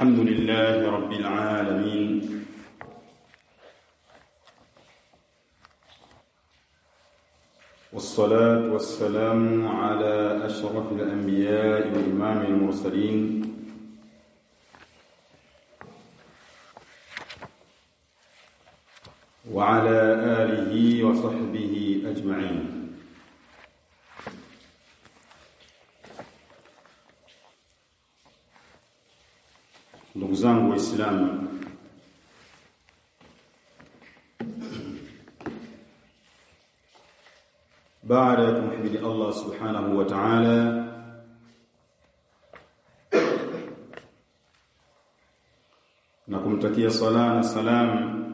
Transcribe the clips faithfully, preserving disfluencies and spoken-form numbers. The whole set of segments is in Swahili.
الحمد لله رب العالمين والصلاة والسلام على أشرف الأنبياء وإمام المرسلين وعلى آله وصحبه أجمعين. Ndugu zangu Waislamu, baada ya kumhimidi Allah subhanahu wa ta'ala na kumtakia sala na salam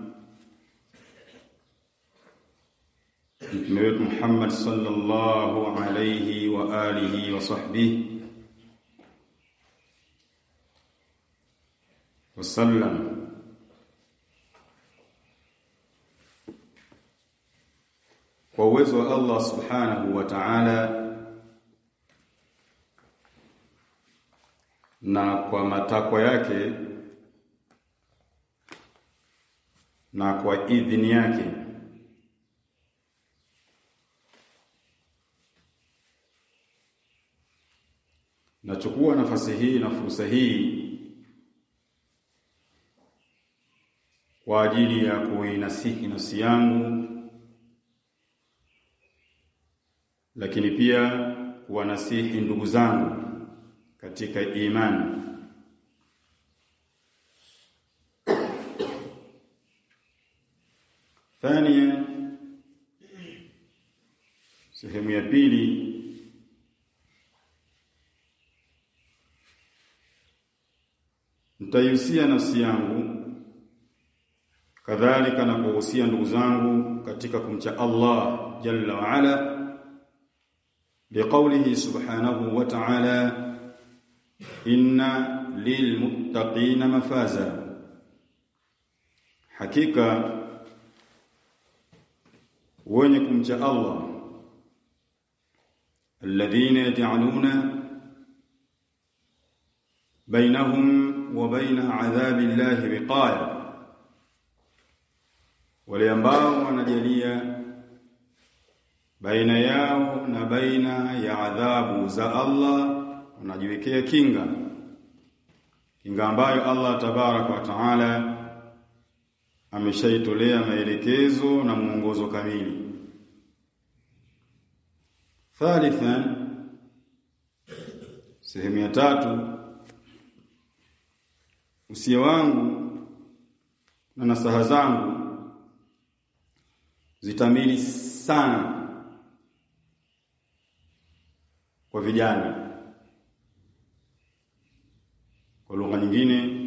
Mtume wetu Muhammad sallallahu alayhi wa alihi wa sahbihi wasallam, kwa uwezo wa Allah subhanahu wa ta'ala na kwa matakwa yake na kwa idhini yake, nachukua nafasi hii na fursa hii kwa ajili ya kuinasihi nafsi yangu, lakini pia kuwanasihi ndugu zangu katika imani. Thania, sehemu ya pili, nitaihusia nafsi yangu kadhalika na kuhusia ndugu zangu katika kumcha Allah jalla wa ala biqaulihi subhanahu wa ta'ala, inna lilmuttaqina mafaza, hakika wenye kumcha Allah alladhina yaj'aluna bainahum wa baina adhabi llahi wiqaya, wale ambao wanajalia baina yao na baina ya adhabu za Allah, wanajiwekea kinga, kinga ambayo Allah tabaraka wa taala ameshaitolea maelekezo na mwongozo kamili. Thalithan, sehemu ya tatu, usia wangu na nasaha zangu zitamili sana kwa vijana. Kwa lugha nyingine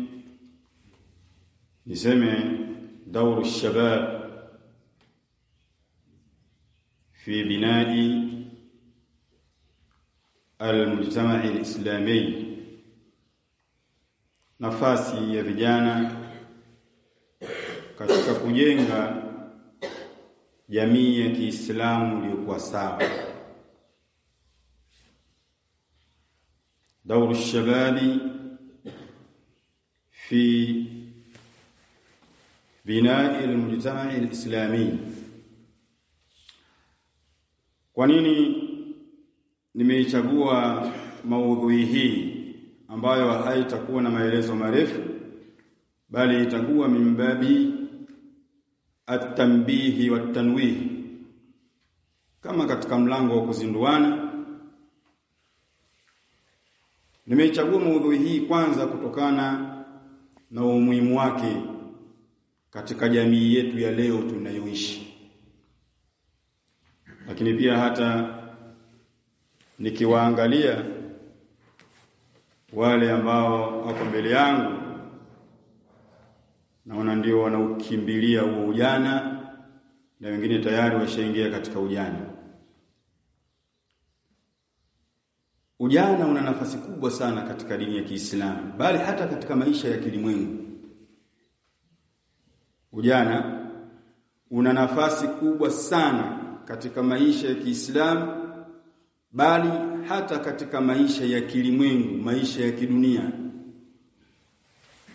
niseme dauru shabab fi binai al-mujtama' al-islami, nafasi ya vijana katika kujenga jamii ya Kiislamu iliyokuwa sawa. Dauru shababi fi binai al-mujtama' al-islami. Kwa nini nimeichagua maudhui hii ambayo haitakuwa na maelezo marefu, bali itakuwa mimbabi at-tanbihi wat-tanwih, kama katika mlango wa kuzinduana. Nimeichagua maudhui hii kwanza kutokana na umuhimu wake katika jamii yetu ya leo tunayoishi, lakini pia hata nikiwaangalia wale ambao wako mbele yangu, naona ndio wanaukimbilia huo ujana na wengine tayari washaingia katika ujana. Ujana una nafasi kubwa sana katika dini ya Kiislamu, bali hata katika maisha ya kilimwengu. Ujana una nafasi kubwa sana katika maisha ya Kiislamu, bali hata katika maisha ya kilimwengu, maisha ya kidunia.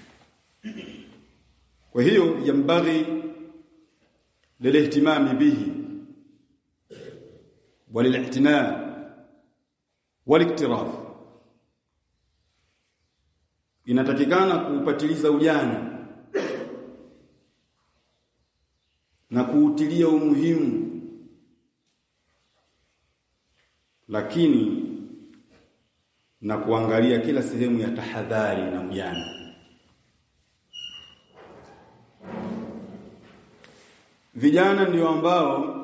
Kwa hiyo yambaghi lilihtimami bihi walilihtina waliktiraf, inatakikana kuupatiliza ujana na kuutilia umuhimu, lakini na kuangalia kila sehemu ya tahadhari na ujana. Vijana ndio ambao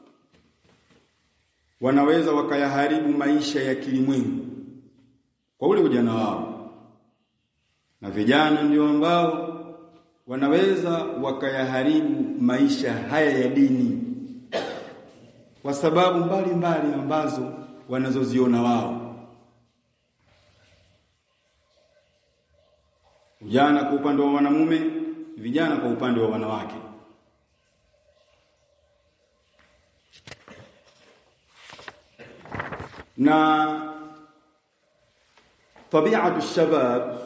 wanaweza wakayaharibu maisha ya kilimwengu kwa ule ujana wao, na vijana ndio ambao wanaweza wakayaharibu maisha haya ya dini kwa sababu mbalimbali ambazo wanazoziona wao. Vijana kwa upande wa wanamume, vijana kwa upande wa wanawake. Na tabiatu shabab,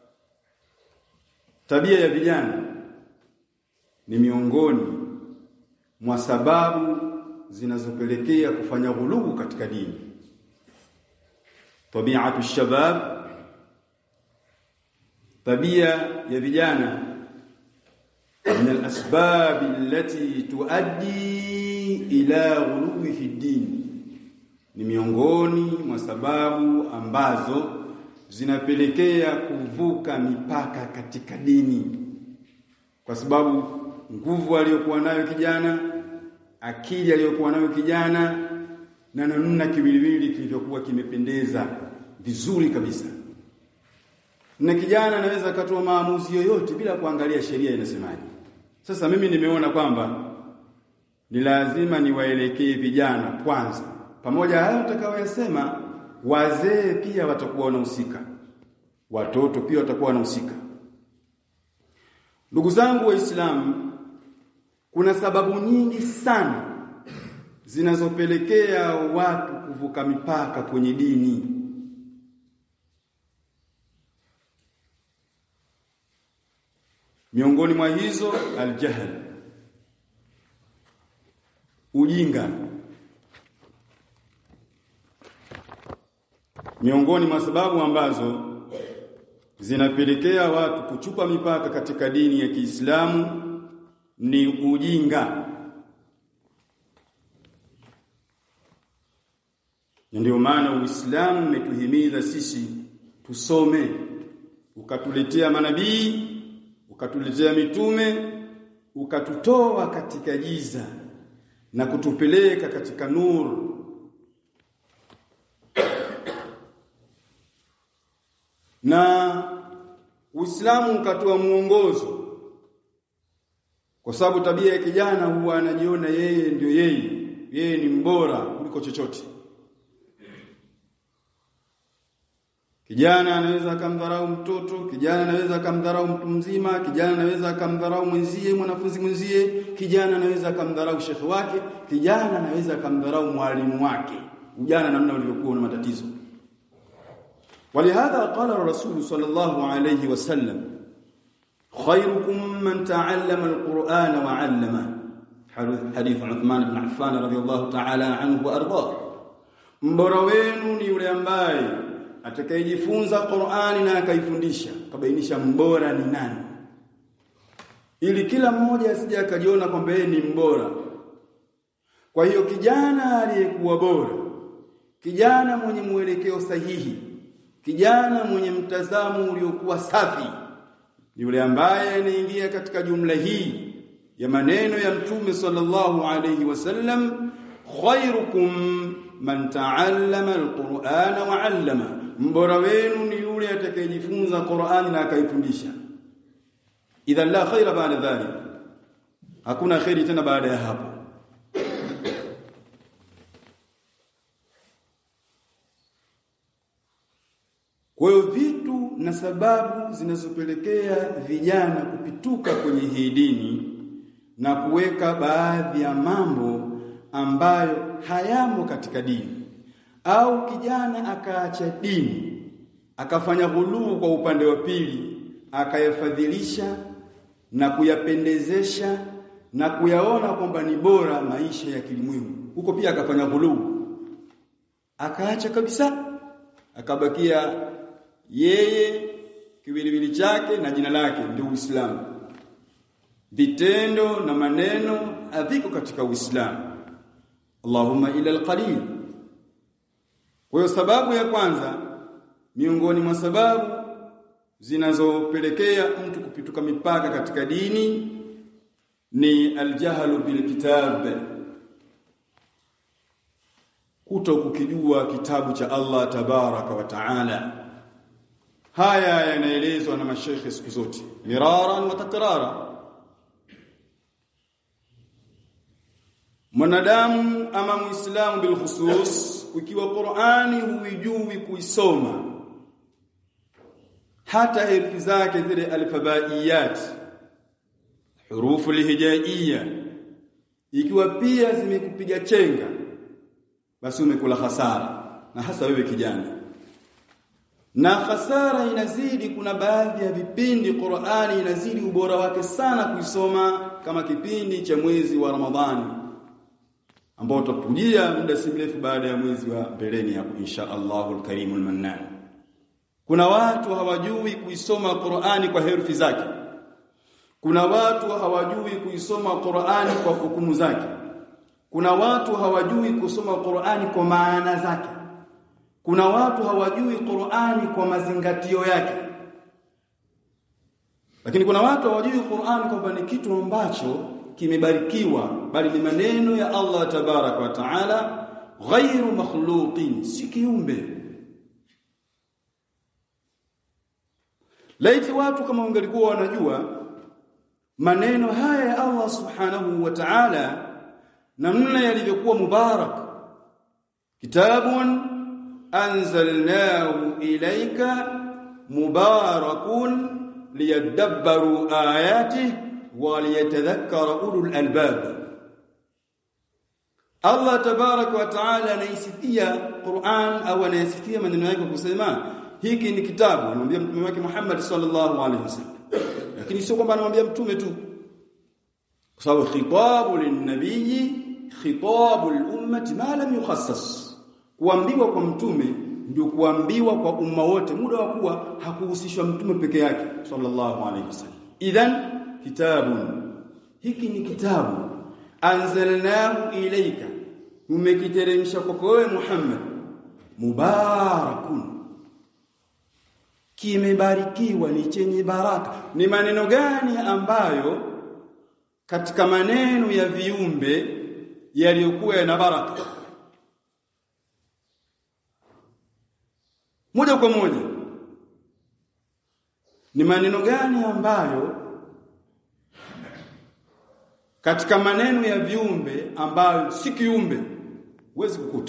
tabia ya vijana ni miongoni mwa sababu zinazopelekea kufanya ghulubu katika dini. Tabiatu shabab, tabia ya vijana min al-asbab allati tuaddi ila ghulubi fi din, ni miongoni mwa sababu ambazo zinapelekea kuvuka mipaka katika dini, kwa sababu nguvu aliyokuwa nayo kijana, akili aliyokuwa nayo kijana, na namna kiwiliwili kilivyokuwa kimependeza vizuri kabisa. Na kijana anaweza akatoa maamuzi yoyote bila kuangalia sheria inasemaje. Sasa mimi nimeona kwamba ni lazima niwaelekee vijana kwanza. Pamoja hayo tutakayoyasema, wazee pia watakuwa wanahusika, watoto pia watakuwa wanahusika. Ndugu zangu Waislamu, kuna sababu nyingi sana zinazopelekea watu kuvuka mipaka kwenye dini. Miongoni mwa hizo aljahl, ujinga. Miongoni mwa sababu ambazo zinapelekea watu kuchupa mipaka katika dini ya Kiislamu ni ujinga. Ndio maana Uislamu umetuhimiza sisi tusome, ukatuletea manabii, ukatuletea mitume, ukatutoa katika giza na kutupeleka katika nuru. Na Uislamu ukatoa muongozo, kwa sababu tabia ya kijana huwa anajiona yeye ndio yeye, yeye ni mbora kuliko chochote. Kijana anaweza akamdharau mtoto, kijana anaweza akamdharau mtu mzima, kijana anaweza akamdharau mwenzie, mwanafunzi mwenzie, kijana anaweza akamdharau shekhi wake, kijana anaweza akamdharau mwalimu wake. Ujana namna ulivyokuwa na matatizo. ولهذا قال الرسول صلى الله عليه وسلم خيركم من تعلم القرآن وعلمه، حديث عثمان بن عفان رضي الله تعالى عنه وارضاه. Mbora wenu ni yule ambaye atakayejifunza Qur'ani na akaifundisha, kabainisha mbora ni nani, ili kila mmoja asije akajiona kwamba yeye ni mbora. Kwa hiyo kijana aliyekuwa bora, kijana mwenye mwelekeo sahihi, kijana mwenye mtazamo uliokuwa safi, ni yule ambaye anaingia katika jumla hii ya maneno ya Mtume sallallahu alayhi wasallam, khairukum man ta'allama alqur'ana wa 'allama. Mbora wenu ni yule atakayejifunza Qur'ani na akaifundisha. Idha la khaira ba'da dhalik, hakuna khairi tena baada ya hapo. Kwa hiyo vitu na sababu zinazopelekea vijana kupituka kwenye hii dini na kuweka baadhi ya mambo ambayo hayamo katika dini, au kijana akaacha dini akafanya ghuluu kwa upande wa pili, akayafadhilisha na kuyapendezesha na kuyaona kwamba ni bora maisha ya kilimwengu. Huko pia akafanya ghuluu, akaacha kabisa, akabakia yeye kiwiliwili chake na jina lake ndio Uislamu. Vitendo na maneno haviko katika Uislamu. Allahumma ila alqalil. Kwa hiyo sababu ya kwanza miongoni mwa sababu zinazopelekea mtu kupituka mipaka katika dini ni aljahlu bilkitab, kuto kukijua kitabu cha Allah tabaraka wa taala. Haya yanaelezwa na mashaikh siku zote miraran wa takrara. Mwanadamu ama muislamu bil khusus, ukiwa Qur'ani huijui kuisoma, hata herufi zake zile alfabaiyat, hurufu alhijaiyya, ikiwa pia zimekupiga chenga, basi umekula hasara, na hasa wewe kijana. Na hasara inazidi, kuna baadhi ya vipindi Qur'ani inazidi ubora wake sana kuisoma, kama kipindi cha mwezi wa Ramadhani ambao tutakujia muda si mrefu baada ya mwezi wa mbeleni hapo insha Allahul Karimul Mannan. Kuna watu hawajui kuisoma Qur'ani kwa herufi zake. Kuna watu hawajui kuisoma Qur'ani kwa hukumu zake. Kuna watu hawajui kusoma Qur'ani kwa maana zake. Kuna watu hawajui Qur'ani kwa mazingatio yake. Lakini kuna watu hawajui Qur'ani kwamba ni kitu ambacho kimebarikiwa, bali ni maneno ya Allah tabaraka wa taala, ghairu makhluqin, si kiumbe. Laiti watu kama wangelikuwa wanajua maneno haya ya Allah subhanahu wa ta'ala namna yalivyokuwa mubarak. Kitabun anzalnahu ilayka mubarakun liyadabbaru ayatihi wa liyatadhakkara ulul albab. Allah tabaraka wa ta'ala anaisifia Qur'an au anaisifia maneno yake kusema hiki ni kitabu, anamwambia mtume wake Muhammad sallallahu alaihi wasallam. Lakini sio kwamba anamwambia mtume tu, kwa sababu khitabu lin-nabii khitabu al-ummati ma lam yukhassas. Kuambiwa kwa mtume ndio kuambiwa kwa umma wote, muda wa kuwa hakuhusishwa mtume peke yake sallallahu alaihi wasallam. Idhan kitabun, hiki ni kitabu, anzalnahu ilayka, umekiteremsha kwako wewe Muhammad, mubarakun, kimebarikiwa, ni chenye baraka. Ni maneno gani ambayo katika maneno ya viumbe yaliyokuwa yana baraka? Moja kwa moja, ni maneno gani ambayo katika maneno ya viumbe ambayo si kiumbe huwezi kukuta,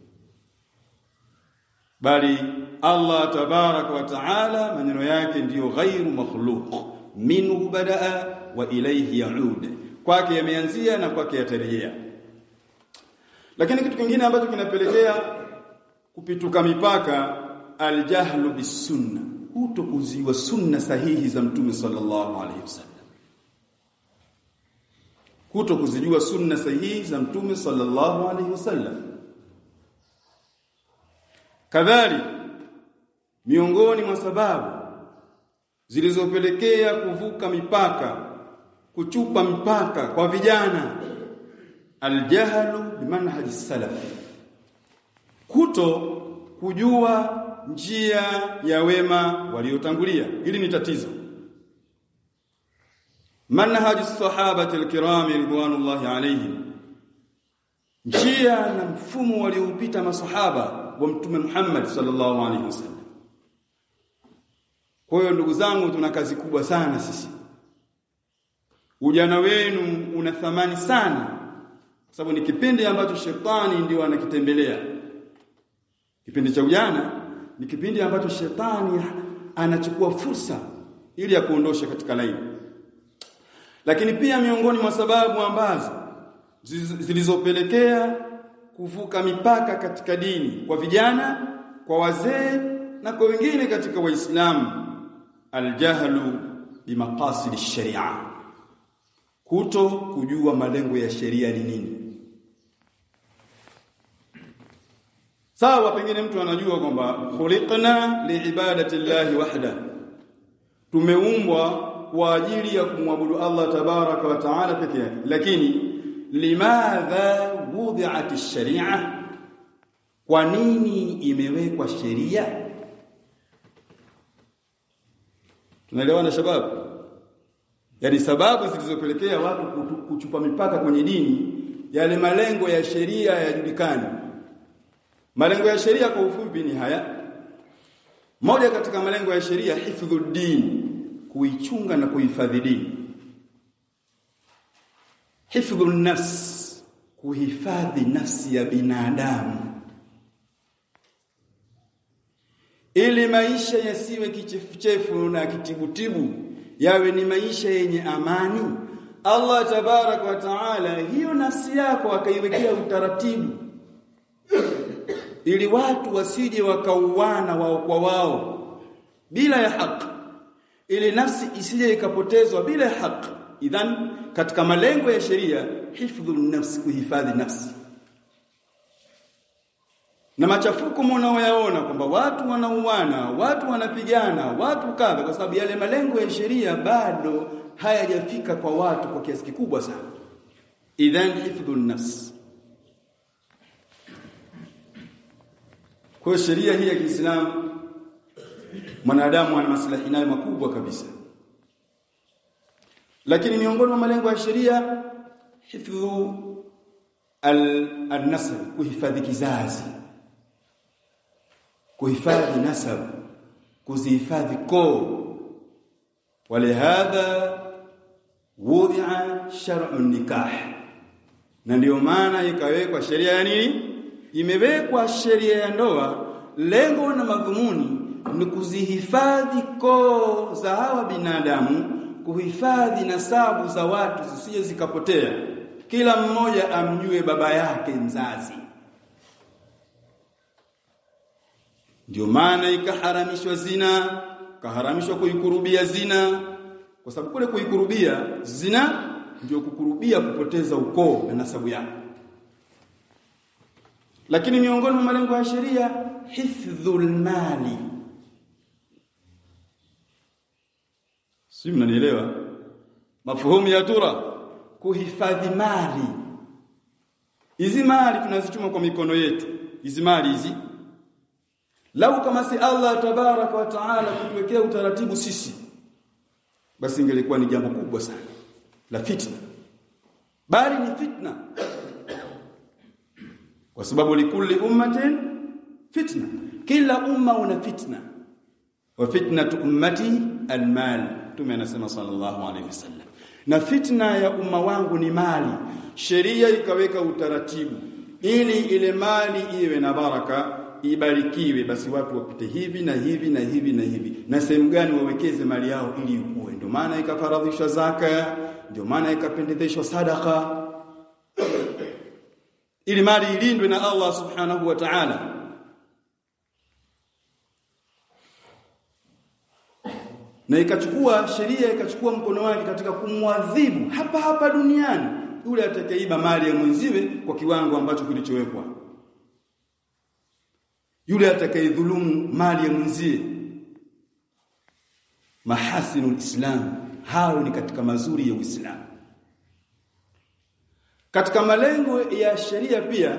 bali Allah tabaraka wa taala maneno yake ndiyo ghairu makhluq, minhu badaa wa ilayhi yaud, kwake yameanzia na kwake yatarejea. Lakini kitu kingine ambacho kinapelekea kupituka mipaka, aljahlu bisunna, kutokuziwa sunna sahihi za mtume sallallahu alaihi wasallam. Kutokuzijua sunna sahihi za mtume sallallahu alaihi wasallam. Kadhalika miongoni mwa sababu zilizopelekea kuvuka mipaka, kuchupa mipaka kwa vijana, aljahlu bimanhaji salaf, kuto kujua njia ya wema waliotangulia. Hili ni tatizo. Manhaji sahabati alkiram ridwanullahi alayhim, njia na mfumo walioupita masahaba wa mtume Muhammad sallallahu alaihi wasallam. Kwa hiyo ndugu zangu, tuna kazi kubwa sana sisi. Ujana wenu una thamani sana, kwa sababu ni kipindi ambacho shetani ndio anakitembelea. Kipindi cha ujana ni kipindi ambacho shetani anachukua fursa ili ya kuondosha katika laini. Lakini pia miongoni mwa sababu ambazo zilizopelekea kuvuka mipaka katika dini kwa vijana, kwa wazee na kwa wengine katika Waislamu, aljahlu bimaqasid ash-sharia, kuto kujua malengo ya sheria ni nini. Sawa, pengine mtu anajua kwamba khuliqna liibadati llahi wahda, tumeumbwa kwa ajili ya kumwabudu Allah tabaraka wa taala peke yake, lakini limadha wudi'at ash-sharia, kwa nini imewekwa sheria? Tunaelewana shababu? Yaani sababu zilizopelekea watu kuchupa mipaka kwenye dini, yale malengo ya sheria yajulikane. Malengo ya sheria kwa ufupi ni haya. Moja katika malengo ya sheria, hifdhud din, kuichunga na kuhifadhi dini. Hifdhun nafs, kuhifadhi nafsi ya binadamu, ili maisha yasiwe kichefuchefu na kitibutibu, yawe ni maisha yenye amani. Allah tabarak wa taala hiyo nafsi yako akaiwekea utaratibu ili watu wasije wakauana wao kwa wao bila ya haki, ili nafsi isije ikapotezwa bila ya haki. Idhan katika malengo ya sheria, hifdhun nafsi, kuhifadhi nafsi. Na machafuko mnaoyaona kwamba watu wanauana, watu wanapigana, watu kadha, kwa sababu yale malengo ya sheria bado hayajafika kwa watu kwa kiasi kikubwa sana. Idhan hifdhun nafs. Kwa sheria hii ya Kiislamu mwanadamu ana maslahi nayo makubwa kabisa. Lakini miongoni mwa malengo ya sheria, hifdhu al-nasab, kuhifadhi kizazi, kuhifadhi nasab, kuzihifadhi koo. Walihadha wudi'a shar'u nikah, na ndio maana ikawekwa sheria ya nini? Imewekwa sheria ya ndoa. Lengo na madhumuni ni kuzihifadhi koo za hawa binadamu, kuhifadhi nasabu za watu zisije zikapotea, kila mmoja amjue baba yake mzazi. Ndio maana ikaharamishwa zina, kaharamishwa kuikurubia zina, kwa sababu kule kuikurubia zina ndio kukurubia kupoteza ukoo na nasabu yako. Lakini miongoni mwa malengo ya sheria, hifdhul mali. Si mnanielewa? Mafuhumu ya tura, kuhifadhi mali. Hizi mali tunazichuma kwa mikono yetu. Hizi mali hizi, lau kama si Allah tabaraka wa taala kutuwekea utaratibu sisi, basi ingelikuwa ni jambo kubwa sana la fitna. Bali ni fitna, kwa sababu likulli ummatin fitna, kila umma una fitna. Wa fitnatu ummati almal, Mtume anasema sallallahu alayhi wasallam, na fitna ya umma wangu ni mali. Sheria ikaweka utaratibu ili ile mali iwe na baraka, ibarikiwe, basi watu wapite hivi na hivi na hivi na hivi, na sehemu gani wawekeze mali yao ili ikue. Ndio maana ikafaradhishwa zaka, ndio maana ikapendezeshwa sadaka, ili mali ilindwe na Allah subhanahu wa ta'ala. Na ikachukua sheria, ikachukua mkono wake katika kumwadhibu hapa hapa duniani yule atakayeiba mali ya mwenziwe kwa kiwango ambacho kilichowekwa, yule atakayedhulumu mali ya mwenzie. Mahasinul Islam, hao ni katika mazuri ya Uislamu. Katika malengo ya sheria pia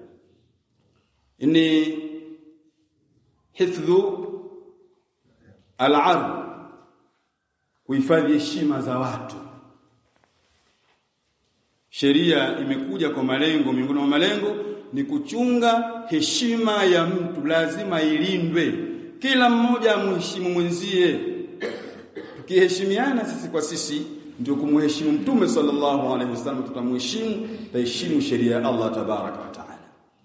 ni hifdhu al-'ard, kuhifadhi heshima za watu. Sheria imekuja kwa malengo, miongoni mwa malengo ni kuchunga heshima ya mtu, lazima ilindwe. Kila mmoja amheshimu mwenzie. Tukiheshimiana sisi kwa sisi, ndio kumheshimu Mtume sallallahu alaihi wasallam, tutamheshimu, taheshimu sheria ya Allah tabaraka wa taala.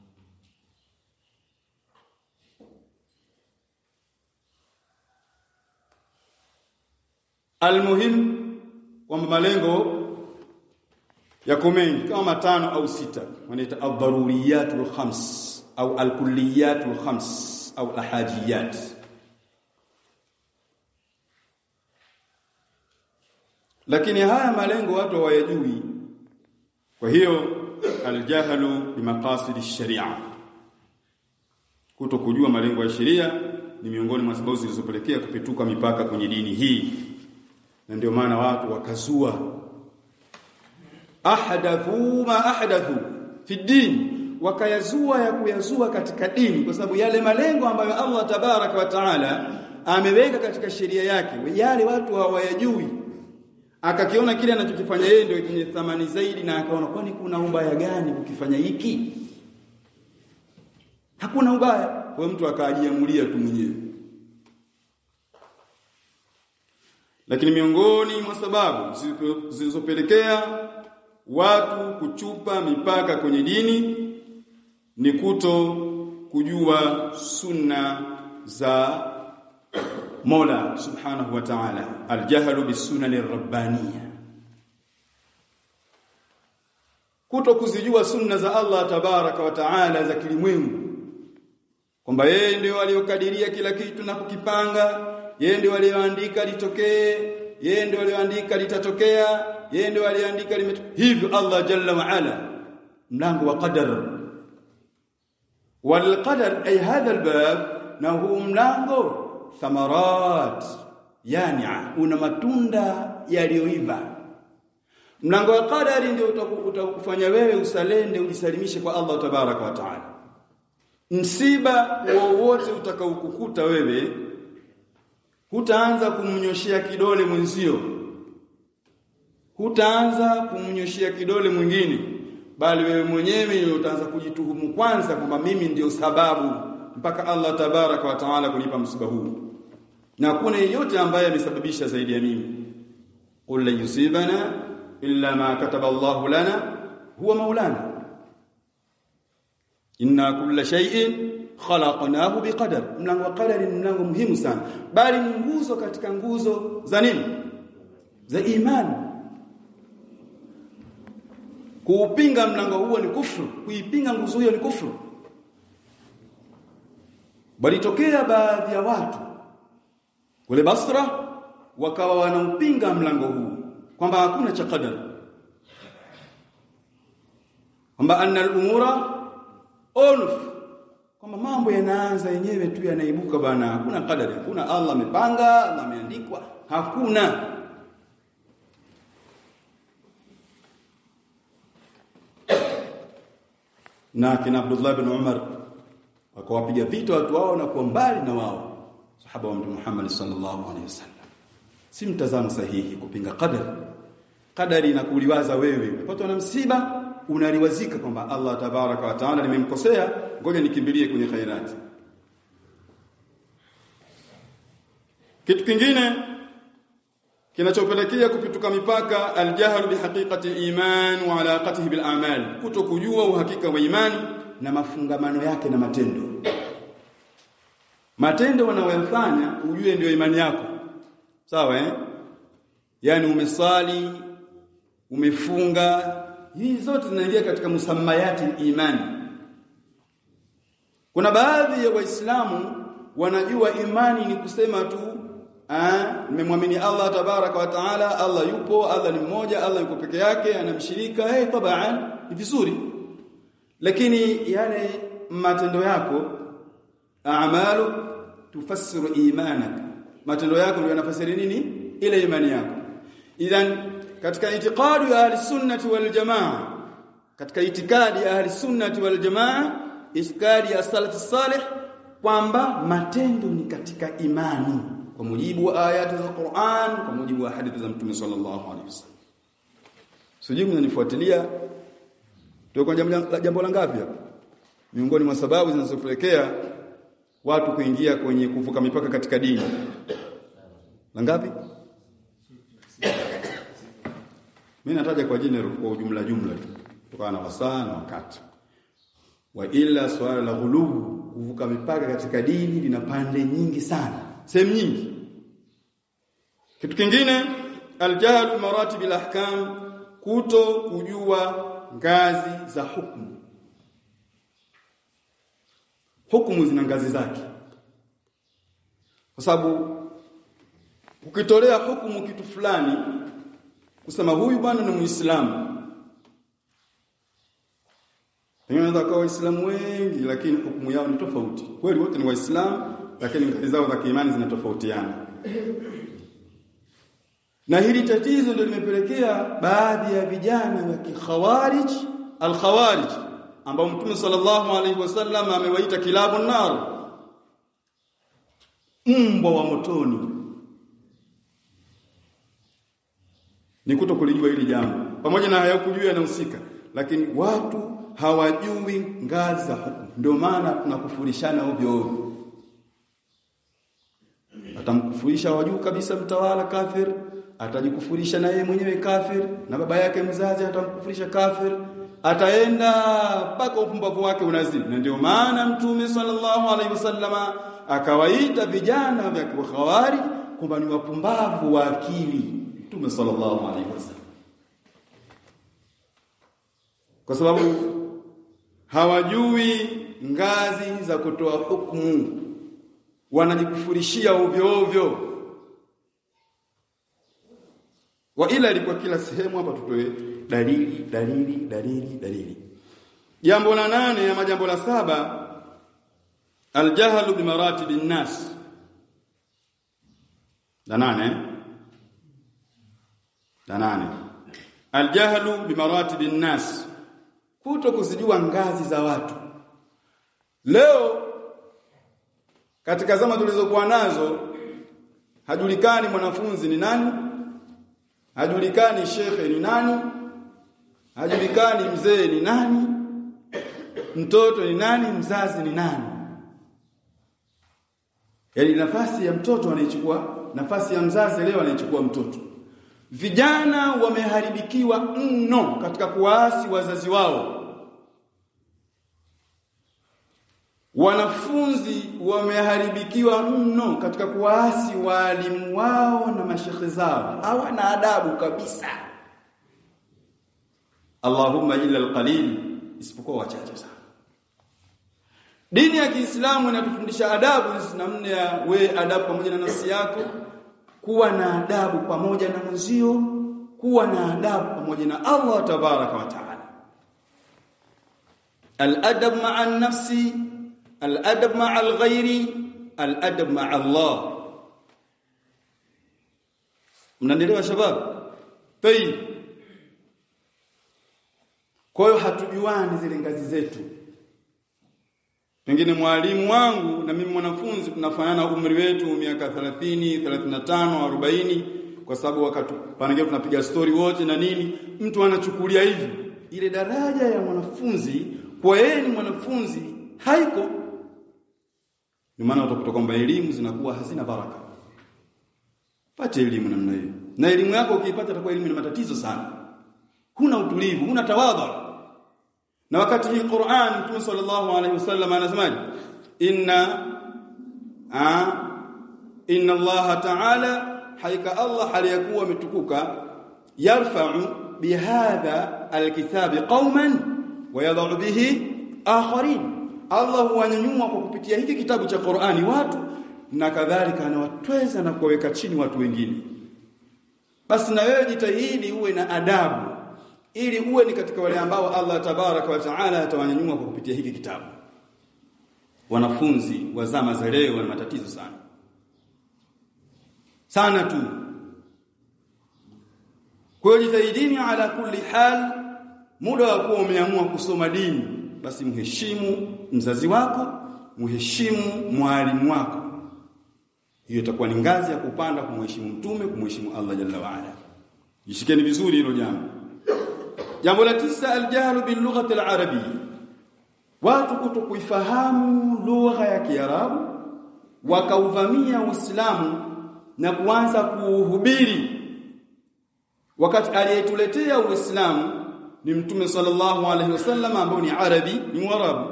Almuhim, kwa malengo yako mengi kama matano au sita, wanaita ad-daruriyatul khams au al-kulliyatul khams au ahajiyat. lakini haya malengo watu hawayajui. Kwa hiyo aljahlu bimaqasid ash-sharia, kutokujua malengo ya sheria ni miongoni mwa sababu zilizopelekea kupituka mipaka kwenye dini hii. Na ndio maana watu wakazua ahdathu ma ahdathu fi din, wakayazua ya kuyazua katika dini, kwa sababu yale malengo ambayo Allah tabaraka wa taala ameweka katika sheria yake yale watu hawayajui. Akakiona kile anachokifanya yeye ndio chenye thamani zaidi, na akaona kwani kuna ubaya gani ukifanya hiki? Hakuna ubaya. Kwa mtu akaajiamulia tu mwenyewe. Lakini miongoni mwa sababu zilizopelekea watu kuchupa mipaka kwenye dini ni kuto kujua sunna za Mola subhanahu wa ta'ala, aljahlu bisunani rabbaniya, kuto kuzijua sunna za Allah tabaraka wa ta'ala za kilimwengu, kwamba yeye ndio aliyokadiria kila kitu na kukipanga, yeye ndio aliyoandika litokee, yeye ndio aliyoandika litatokea, yeye ndio aliandika limetokea. Hivyo Allah jalla wa ala, mlango wa qadar wal qadar, ay hadha albab, na huu mlango thamarat yani'a, una matunda yaliyoiva. Mlango wa qadari ndio utakufanya wewe usalende, ujisalimishe kwa Allah tabaraka wa taala. Msiba wowote utakaokukuta wewe, hutaanza kumnyoshia kidole mwenzio, hutaanza kumnyoshia kidole mwingine, bali wewe mwenyewe utaanza kujituhumu kwanza kwamba mimi ndio sababu mpaka Allah tabaraka wa taala kunipa msiba huu, na hakuna yeyote ambaye amesababisha zaidi ya mimi. Qul la yusibana illa ma kataba Allahu lana huwa maulana, inna kulla shay'in khalaqnahu biqadar. Mlango wa qadari ni mlango muhimu sana, bali ni nguzo katika nguzo za nini? Za imani. Kuupinga mlango huo ni kufuru, kuipinga nguzo hiyo ni kufuru. Bali tokea baadhi ya watu kule Basra wakawa wanaupinga mlango huu kwamba hakuna cha qadar, kwamba anna al-umura unuf, kwamba mambo yanaanza yenyewe tu yanaibuka bana, hakuna qadari, hakuna Allah amepanga, Allah ameandikwa, hakuna. Na kina Abdullah bin Umar wakawapiga vita watu wao na kuwa mbali na wao, sahaba wa Mtume Muhammad sallallahu alaihi wasallam. Si mtazamo sahihi kupinga qadari. Qadari inakuliwaza wewe, umepatwa na msiba, unaliwazika kwamba Allah tabaraka wa taala nimemkosea, ngoja nikimbilie kwenye khairati. Kitu kingine kinachopelekea kupituka mipaka, aljahlu bihaqiqati iman wa alaqatihi bil a'mal, kutokujua uhakika wa imani na mafungamano yake na matendo. Matendo wanayofanya ujue ndio imani yako. Sawa eh? Yaani umesali, umefunga, hizi zote zinaingia katika musammayati imani. Kuna baadhi ya Waislamu wanajua imani ni kusema tu ah, nimemwamini Allah tabaraka wa taala, Allah yupo, Allah ni mmoja, Allah yuko peke yake, anamshirika, eh hey, tabaan ni vizuri. Lakini yale matendo yako, a'malu tufassiru imanak, matendo yako ndio yanafasiri nini? Ile imani yako. Idhan katika itikadi ya ahli sunnati wal jamaa, katika itikadi ya ahli sunnati wal jamaa, itikadi ya salaf salih, kwamba matendo ni katika imani kwa mujibu wa ayati za Qur'an, kwa mujibu wa hadithi za Mtume sallallahu alaihi wasallam. Sijui mnanifuatilia? Tuko jambo jambo la ngapi hapa? Miongoni mwa sababu zinazopelekea watu kuingia kwenye kuvuka mipaka katika dini. La ngapi? Mimi nataja kwa jina kwa ujumla jumla tu, kutokana na wasaa na wakati. Wa ila swala la ghulubu, kuvuka mipaka katika dini, lina pande nyingi sana, sehemu nyingi. Kitu kingine, aljahl maratib alahkam, kuto kujua ngazi za hukumu. Hukumu zina ngazi zake, kwa sababu ukitolea hukumu kitu fulani kusema huyu bwana ni Muislamu. Pengine wanaweza kuwa Waislamu wengi lakini hukumu yao ni tofauti. Kweli wote ni Waislamu lakini ngazi zao za kiimani zinatofautiana. Na hili tatizo ndio limepelekea baadhi ya vijana wa kikhawarij, al-khawarij, ambao Mtume sallallahu alaihi wasallam amewaita kilabun nar, mbwa wa motoni. Ni kutokulijua hili jambo. Pamoja na hayakujua yanahusika, lakini watu hawajui ngazi za hukumu. Ndio maana tunakufurishana ovyo ovyo. Atamkufurisha wajuu kabisa mtawala kafir, atajikufurisha na yeye mwenyewe kafir, na baba yake mzazi atamkufurisha kafir, ataenda mpaka upumbavu wake unazidi. Na ndio maana Mtume sallallahu alaihi wasallama akawaita vijana vya khawarij kwamba ni wapumbavu wa akili. Mtume sallallahu alaihi wasallam, kwa sababu hawajui ngazi za kutoa hukumu, wanajikufurishia ovyo ovyo. Wa ila ilikuwa kila sehemu hapa tutoe dalili dalili dalili dalili. Jambo la nane ama jambo la saba, aljahlu bi maratibin nas. La nane la nane aljahlu bi maratibin nas, kuto kuzijua ngazi za watu. Leo katika zama tulizokuwa nazo, hajulikani mwanafunzi ni nani, hajulikani shekhe ni nani, hajulikani mzee ni nani, mtoto ni nani, mzazi ni nani. Yaani nafasi ya mtoto anaichukua, nafasi ya mzazi leo anaichukua mtoto. Vijana wameharibikiwa mno katika kuwaasi wazazi wao. Wanafunzi wameharibikiwa mno katika kuwaasi walimu wao na mashekhe zao. Hawana adabu kabisa. Allahumma illa alqalil, isipokuwa wachache sana. Dini ya Kiislamu inatufundisha adabu namna ya we adabu pamoja na nafsi yako, kuwa na adabu pamoja na mwenzio, kuwa na adabu pamoja na Allah tabaraka wa taala. Al-adab ma'a an-nafsi, al-adab ma'a al-ghairi, al-adab ma'a Allah. Mnanielewa shabab? Tayeb. Kwa hiyo hatujuani zile ngazi zetu. Pengine mwalimu wangu na mimi mwanafunzi tunafanana umri wetu miaka thelathini, thelathini na tano, arobaini, kwa sababu wakati panaingia tunapiga story wote na nini, mtu anachukulia hivi. Ile daraja ya mwanafunzi kwa yeye ni mwanafunzi haiko. Ni maana utakuta kwamba elimu zinakuwa hazina baraka. Pata elimu namna hiyo. Na elimu yako ukiipata itakuwa elimu ina matatizo sana. Huna utulivu, huna tawadhu. Na wakati hii Qur'an Mtume sallallahu alaihi wasallam anasemaje? Inna a inna Allah ta'ala, haika Allah aliyakuwa ametukuka, yarfa'u bihadha alkitabi qauman wa yad'u bihi akharin. Allah huwanyanyua kwa kupitia hiki kitabu cha Qur'ani watu, na kadhalika anawatweza na kuweka chini watu wengine. Basi na wewe jitahidi uwe na adabu, ili uwe ni katika wale ambao Allah tabaraka wa taala atawanyanyua kwa kupitia hiki kitabu. Wanafunzi wa zama za leo wana matatizo sana sana tu. Kwa hiyo jitahidini ala kulli hal, muda wa kuwa umeamua kusoma dini, basi mheshimu mzazi wako, mheshimu mwalimu wako. Hiyo itakuwa ni ngazi ya kupanda kumheshimu mtume, kumheshimu Allah jalla wa ala. Jishikeni vizuri hilo jambo. Jambo la tisa, aljahlu bil lughati al-arabiyya. Watu kutokuifahamu lugha ya Kiarabu, wakauvamia Uislamu na kuanza kuhubiri, wakati aliyetuletea Uislamu ni Mtume sallallahu alaihi wasallam ambaye ni Arabi, ni Mwarabu.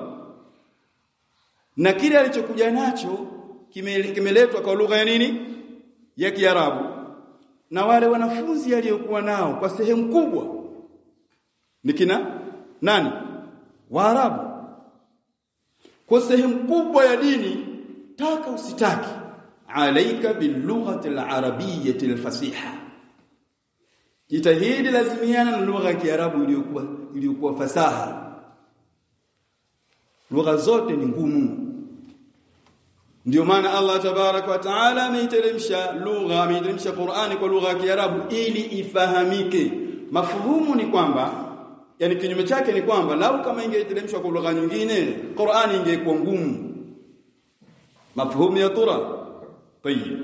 Na kile alichokuja nacho kimeletwa kwa lugha ya nini? Ya Kiarabu. Na wale wanafunzi aliokuwa nao kwa sehemu kubwa ni kina nani? Waarabu. Kwa sehemu kubwa ya dini, taka usitaki, alaika bil lughati al arabiyyati al fasiha, Jitahidi lazimiana na lugha ya Kiarabu iliyokuwa iliyokuwa fasaha. Lugha zote ni ngumu. Ndio maana Allah tabaraka wa taala ameiteremsha lugha, ameiteremsha Qur'ani kwa lugha ya Kiarabu ili ifahamike. Mafuhumu ni kwamba, yani kinyume chake ni kwamba lau kama ingeiteremshwa kwa lugha nyingine, Qur'ani ingekuwa ngumu. Mafuhumu ya tura. Tayyib.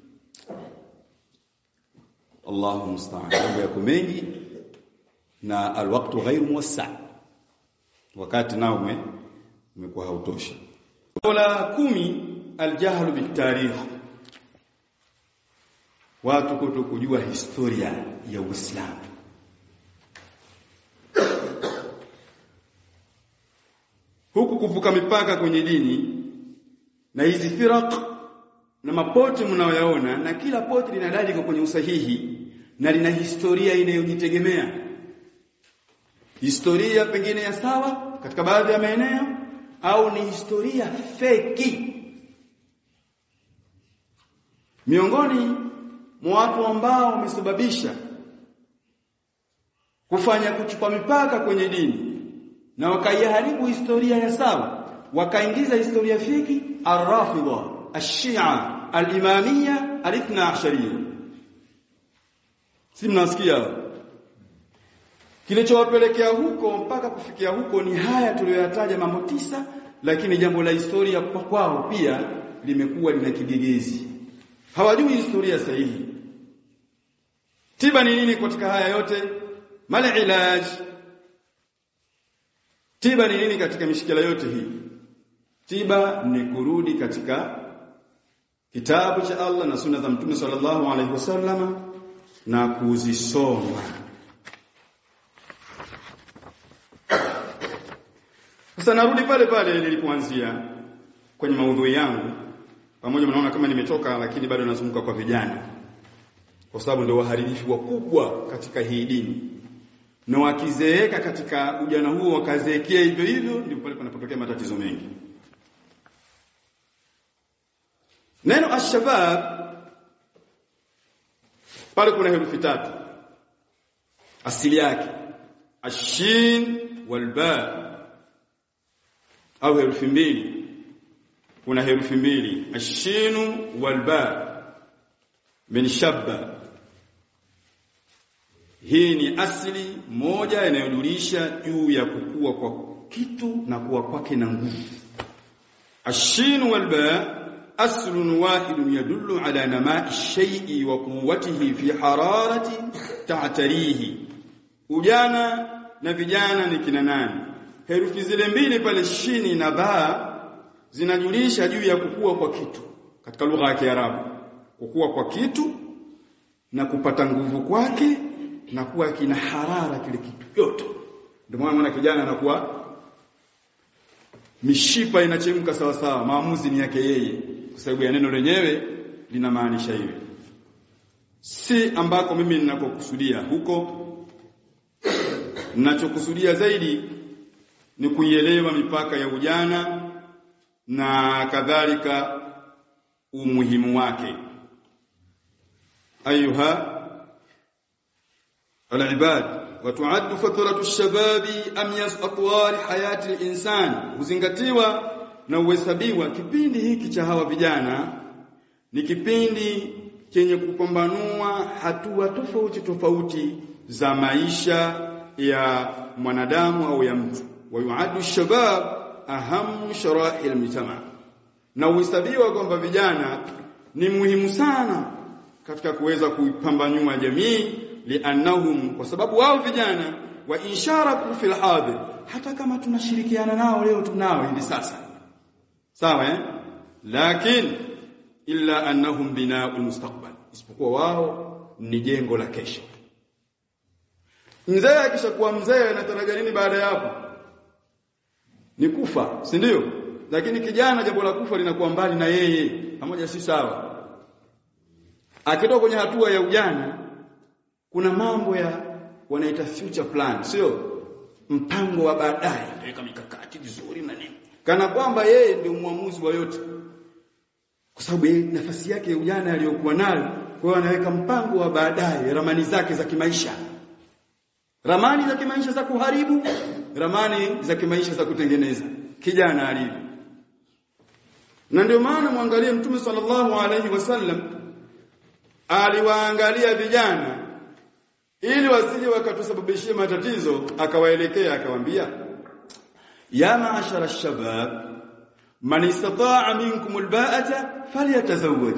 Allahu musta'an. Mambo yako mengi na alwaqtu ghairu muwassa'. Wakati nao umekuwa hautoshi. La kumi, aljahlu bitarikh. Watu kutokujua historia ya Uislamu. Huku kuvuka mipaka kwenye dini na hizi firaq na mapoti mnayoyaona, na kila poti linadai liko kwenye usahihi na lina historia inayojitegemea. Historia pengine ya sawa katika baadhi ya maeneo au ni historia feki. Miongoni mwa watu ambao wamesababisha kufanya kuchupa mipaka kwenye dini na wakaiharibu historia ya sawa, wakaingiza historia feki, ar-Rafidha, ash-Shia, al-Imamiyya, al-Ithna Ashariyya. Si mnasikia? Kilichowapelekea huko mpaka kufikia huko ni haya tuliyoyataja mambo tisa, lakini jambo la historia kwa kwao pia limekuwa lina kigegezi. Hawajui historia sahihi. Tiba ni nini katika haya yote? Mal ilaj. Tiba ni nini katika mishikila yote hii? Tiba ni kurudi katika kitabu cha Allah na sunna za Mtume sallallahu alaihi wasallam na kuzisoma. Sasa narudi pale pale nilipoanzia kwenye maudhui yangu. Pamoja mnaona kama nimetoka, lakini bado nazunguka kwa vijana. Kwa sababu ndio waharibifu wakubwa katika hii dini. Na wakizeeka katika ujana huo wakazeekea hivyo hivyo, ndipo pale panapotokea matatizo mengi. Neno ashabab pale kuna herufi tatu. Asili yake ashin wal ba, au herufi mbili. Kuna herufi mbili, ashinu wal ba, min shabba. Hii ni asili moja inayodulisha juu ya kukua kwa kitu na kuwa kwake na nguvu. Ashinu wal ba aslun wahidun yadullu ala nama'i shay'i wa quwwatihi fi hararati ta'tarihi. Ujana na vijana ni kina nani? Herufi zile mbili pale shini na ba zinajulisha juu ya kukua kwa kitu katika lugha ya Kiarabu. Kukua kwa kitu na kupata nguvu kwake na kuwa kina harara kile kitu yote. Ndio maana mwana kijana anakuwa mishipa inachemka sawa sawa, maamuzi ni yake yeye, kwa sababu ya neno lenyewe linamaanisha hivi. Si ambako mimi ninakokusudia huko. Ninachokusudia zaidi ni kuielewa mipaka ya ujana na kadhalika umuhimu wake. Ayuha al-ibad, wa tu'addu fatratu ash-shababi amyaz atwar hayati al-insan. Huzingatiwa na uhesabiwa kipindi hiki cha hawa vijana ni kipindi chenye kupambanua hatua tofauti tofauti za maisha ya mwanadamu au ya mtu. Wa yu'addu ash-shabab ahamu shara'i al-mujtama. Na uhesabiwa kwamba vijana ni muhimu sana katika kuweza kuipambanua jamii, li'annahum, kwa sababu wao vijana wa insharaku fil hadir, hata kama tunashirikiana nao leo tunao hivi sasa, sawa eh, lakini illa annahum bina'ul mustaqbal, isipokuwa wao ni jengo la kesho. Mzee akishakuwa mzee anatarajia nini baada ya hapo? Ni kufa, si ndio? Lakini kijana jambo la kufa linakuwa mbali na yeye, pamoja si sawa. Akitoka kwenye hatua ya ujana kuna mambo ya wanaita future plan, sio mpango wa baadaye, weka mikakati vizuri na nini, kana kwamba yeye ndio muamuzi wa yote, kwa sababu nafasi yake ya ujana aliyokuwa nayo Kwa hiyo anaweka mpango wa baadaye, ramani zake za kimaisha. Ramani za kimaisha za kuharibu, ramani za kimaisha za kutengeneza. Kijana alivyo. Na ndio maana muangalie Mtume sallallahu alaihi wasallam aliwaangalia vijana ili wasije wakatusababishia matatizo, akawaelekea akawaambia, ya ma'ashara ash-shabab man istata'a minkum al-ba'ata falyatazawwaj.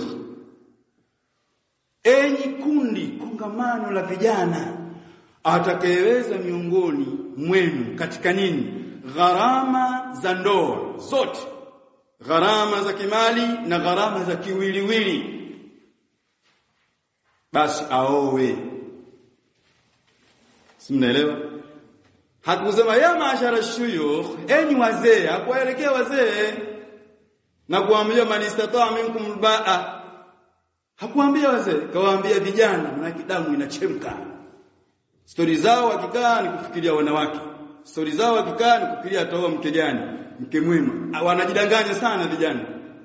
Enyi kundi kongamano la vijana, atakayeweza miongoni mwenu katika nini? Gharama za ndoa zote, gharama za kimali na gharama za kiwiliwili, basi aowe. Simnaelewa? Hakusema ya maashara shuyukh, enyi wazee, hakuelekea wazee na kuambia man istata'a minkum al-ba'a. Hakuambia wazee, kawaambia vijana, maana damu inachemka. Stori zao wakikaa ni kufikiria wanawake. Stori zao wakikaa ni kufikiria ataoa mke gani, mke mwema. Wanajidanganya sana vijana.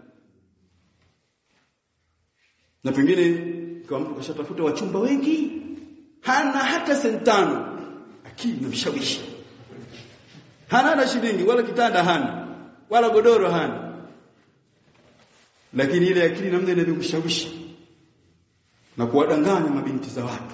Na pengine kwa mtu kashatafuta wachumba wengi, hana hata sentano, akili na mshawishi. Hana na shilingi wala kitanda hana, wala godoro hana. Lakini ile akili namna ile kumshawishi na kuwadanganya mabinti za watu,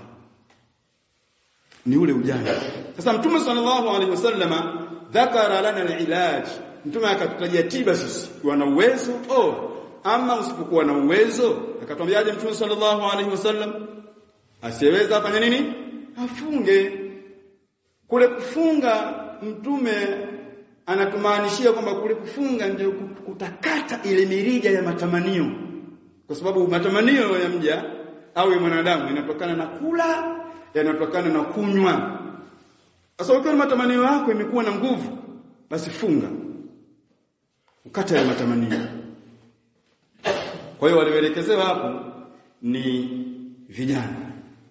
ni ule ujana. Sasa Mtume sallallahu alaihi wasallama dhakara lana al-ilaj. Mtume akatutajia tiba sisi kwa na uwezo oh ama usipokuwa na uwezo, akatwambiaje Mtume sallallahu alaihi wasallam? Asiweza afanye nini? Afunge. Kule kufunga Mtume anatumaanishia kwamba kule kufunga ndio kutakata ile mirija ya matamanio, kwa sababu matamanio ya mja au ya mwanadamu inatokana na kula, yanatokana na kunywa. Sasa ukiwa matamanio yako imekuwa na nguvu, basi funga, ukata ya matamanio. Kwa hiyo walielekezewa hapo ni vijana.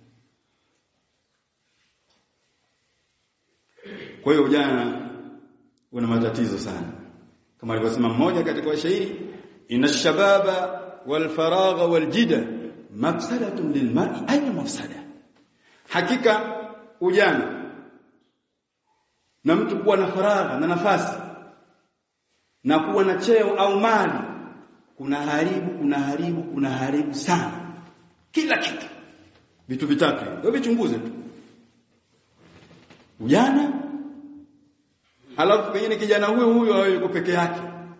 Kwa hiyo ujana una matatizo sana, kama alivyosema mmoja katika washairi, inna shababa wal faragha wal jida mafsadatun lil mar'i, aina mafsada. Hakika ujana na mtu kuwa na faragha na nafasi na kuwa na cheo au mali, kuna haribu kuna haribu kuna haribu sana kila kitu. Vitu vitatu wewe vichunguze tu. Ujana, halafu pengine kijana huyo huyo yuko peke yake.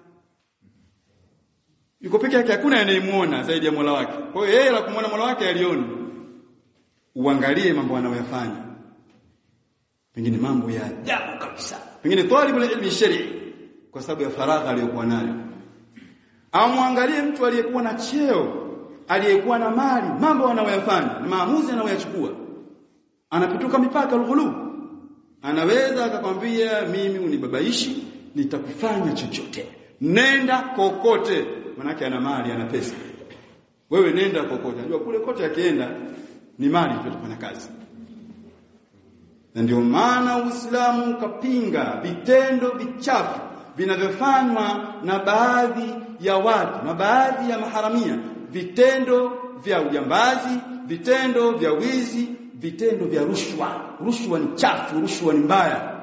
Yuko peke yake, hakuna anayemuona zaidi ya Mola wake. Kwa hiyo yeye la kumuona Mola wake alioni. Uangalie mambo anayoyafanya. Pengine mambo ya ajabu kabisa. Pengine talibul ilmi shari, kwa sababu ya faragha aliyokuwa nayo. Au muangalie mtu aliyekuwa na cheo, aliyekuwa na mali, mambo anayoyafanya na maamuzi anayoyachukua, anapituka mipaka al-ghulu. Anaweza akakwambia mimi unibabaishi, nitakufanya chochote, nenda kokote. Manake ana mali, ana pesa. Wewe nenda kokote. Unajua kule kote akienda ni mali tutafanya kazi. Na ndio maana Uislamu ukapinga vitendo vichafu vinavyofanywa na baadhi ya watu na baadhi ya maharamia, vitendo vya ujambazi, vitendo vya wizi, vitendo vya rushwa. Rushwa ni chafu, rushwa ni mbaya.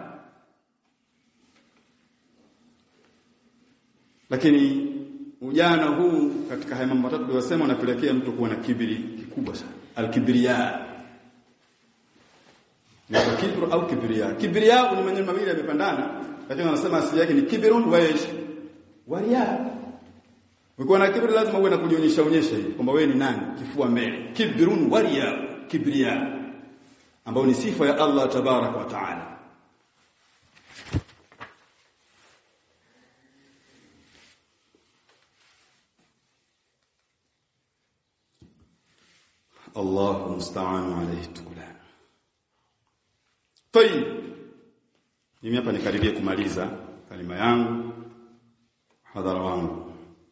Lakini ujana huu katika haya mambo matatu tuliyosema unapelekea mtu kuwa na kiburi kikubwa sana. Al-kibriya. Ni kibru au kibriya. Kibriya ni maneno mawili yamepandana, lakini wanasema asili yake ni kibrun wa ish wa riya. Ukiwa na kiburi lazima uwe na kujionyesha onyesha hivi kwamba wewe ni nani, kifua mbele. Kibrun wa riya, kibriya, ambao ni sifa ya Allah tabarak wa taala. Allahu musta'anu alayhi tukula. Tayib. Mimi hapa nikaribia kumaliza kalima yangu, hadhara wangu.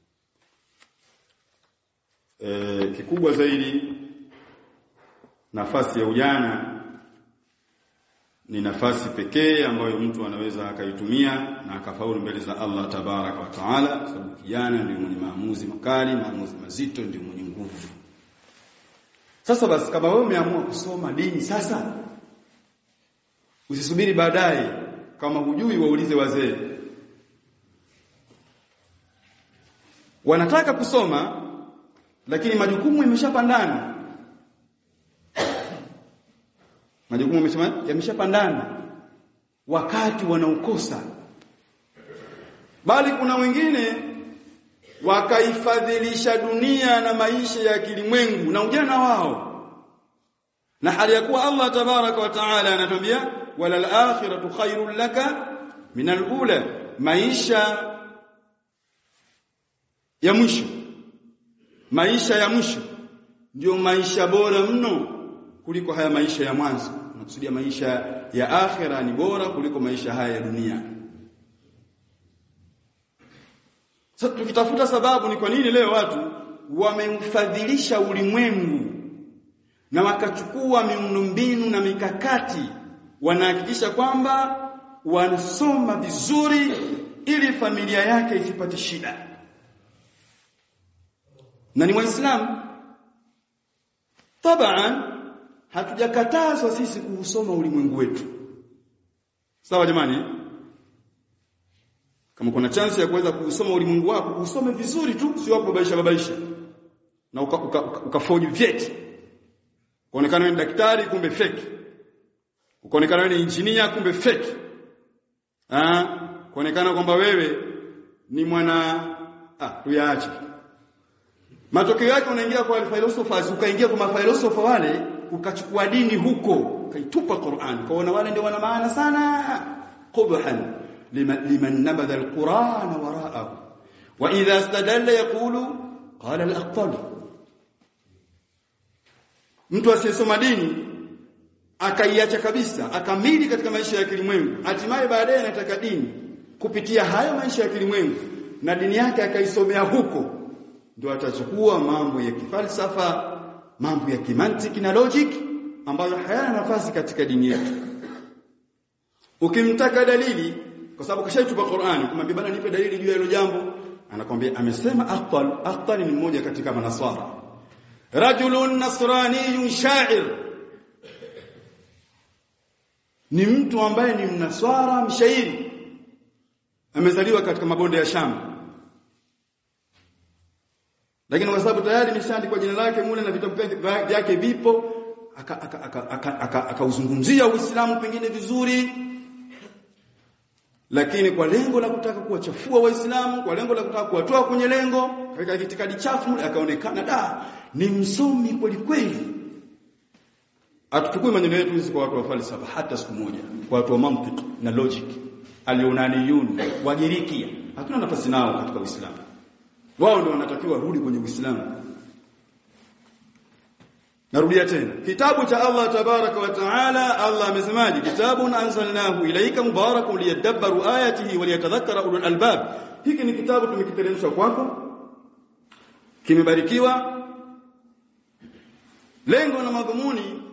E, kikubwa zaidi, nafasi ya ujana ni nafasi pekee ambayo mtu anaweza akaitumia na akafaulu mbele za Allah tabaraka wa taala, kwa sababu kijana ndio mwenye maamuzi makali, maamuzi mazito, ndio mwenye nguvu. Sasa basi kama wewe umeamua kusoma dini sasa, usisubiri baadaye. Kama hujui waulize wazee. Wanataka kusoma lakini majukumu yameshapandana. Majukumu yameshapandana. Wakati wanaukosa. Bali kuna wengine wakaifadhilisha dunia na maisha ya kilimwengu na ujana wao. Na hali ya kuwa Allah tabaraka wa taala anatuambia walal akhiratu khairul laka minal ula, maisha ya mwisho, maisha ya mwisho ndio maisha bora mno kuliko haya maisha ya mwanzo. Nakusudia maisha ya akhira ni bora kuliko maisha haya ya dunia. Sasa tukitafuta sababu ni kwa nini leo watu wameufadhilisha ulimwengu na wakachukua miundombinu na mikakati, wanahakikisha kwamba wanasoma vizuri ili familia yake isipate shida. Na ni Waislamu. Taban hatujakatazwa sisi kuusoma ulimwengu wetu. Sawa jamani? Kama kuna chance ya kuweza kusoma ulimwengu wako, usome vizuri tu, sio hapo babaisha babaisha. Na ukafoji uka, uka vyeti. Kuonekana wewe ni daktari kumbe fake. Kuonekana wewe ni engineer kumbe fake. Ah, kuonekana kwamba wewe ni mwana ah tuyaache. Matokeo yake unaingia kwa philosophers, ukaingia kwa mafilosofia wale, ukachukua dini huko, ukaitupa Qur'an. Kwaona wale ndio wana maana sana. Qubhan liman liman nabadha al-Qur'ana wara'ahu. Wa idha istadalla yaqulu qala al-aqtal. Mtu asiyesoma dini akaiacha kabisa, akamili katika maisha ya kilimwengu, hatimaye baadaye anataka dini kupitia hayo maisha ya kilimwengu na dini yake akaisomea huko, ndio atachukua mambo ya kifalsafa, mambo ya kimantiki na logic ambayo hayana nafasi katika dini yetu. Ukimtaka dalili, kwa sababu kashaitupa Qur'ani, kumwambia bana nipe dalili juu ya hilo jambo, anakuambia amesema Aqtal. Aqtal ni mmoja katika manaswara, rajulun nasraniyun sha'ir, ni mtu ambaye ni mnaswara mshairi, amezaliwa katika mabonde ya Sham. Lakini kwa sababu tayari imeshaandikwa jina lake mule na vitabu vyake vipo, akauzungumzia Uislamu pengine vizuri, lakini kwa lengo la kutaka kuwachafua Waislamu, kwa lengo la kutaka kuwatoa kwenye lengo katika itikadi chafu, akaonekana da ni msomi kweli kweli. Atuchukue maneno yetu hizi kwa watu wa falsafa hata siku moja, kwa watu wa mantiki na logic, alionaniyun wa Giriki, hatuna nafasi nao katika Uislamu. Wao ndio wanatakiwa rudi kwenye Uislamu. Narudia tena, kitabu cha Allah tabaraka wa taala, Allah amesemaje? Kitabun anzalnahu ilayka mubarakun liyadabbaru ayatihi wa liyatadhakkara ulul albab. Hiki ni kitabu tumekiteremsha kwako, kimebarikiwa. Lengo na madhumuni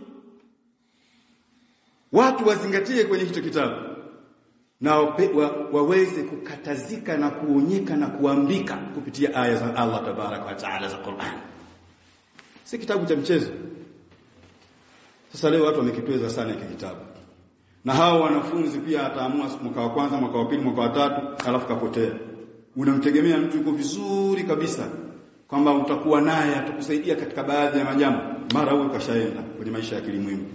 watu wazingatie kwenye hicho kitabu na wa, waweze kukatazika na kuonyeka na kuambika kupitia aya za Allah tabaraka wa taala za Qur'an. Si kitabu cha mchezo. Sasa leo watu wamekitweza sana hiki kitabu. Na hao wanafunzi pia ataamua mwaka wa kwanza, mwaka wa pili, mwaka wa tatu, alafu kapotea. Unamtegemea mtu yuko vizuri kabisa kwamba utakuwa naye atakusaidia katika baadhi ya majambo, mara huyo kashaenda kwenye maisha ya kilimwengu.